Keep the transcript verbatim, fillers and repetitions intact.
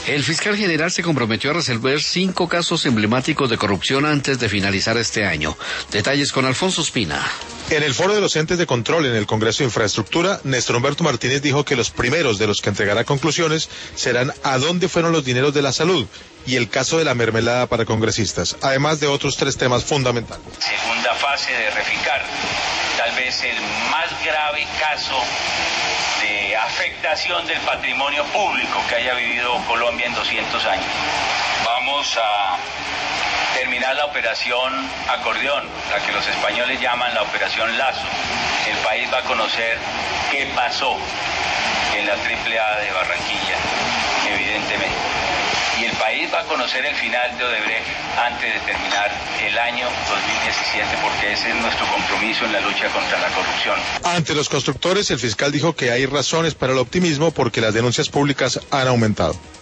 El fiscal general se comprometió a resolver cinco casos emblemáticos de corrupción antes de finalizar este año. Detalles con Alfonso Espina. En el foro de los entes de control en el Congreso de Infraestructura, Néstor Humberto Martínez dijo que los primeros de los que entregará conclusiones serán a dónde fueron los dineros de la salud y el caso de la mermelada para congresistas, además de otros tres temas fundamentales. Segunda fase de Reficar, tal vez el más grave caso de afectación del patrimonio público que haya vivido Colombia en doscientos años. Vamos a terminar la operación Acordeón, la que los españoles llaman la operación Lazo. El país va a conocer qué pasó en la triple A de Barranquilla, evidentemente. Y el país va a conocer el final de Odebrecht antes de terminar el año dos mil diecisiete, porque ese es nuestro compromiso en la lucha contra la corrupción. Ante los constructores, el fiscal dijo que hay razones para el optimismo porque las denuncias públicas han aumentado.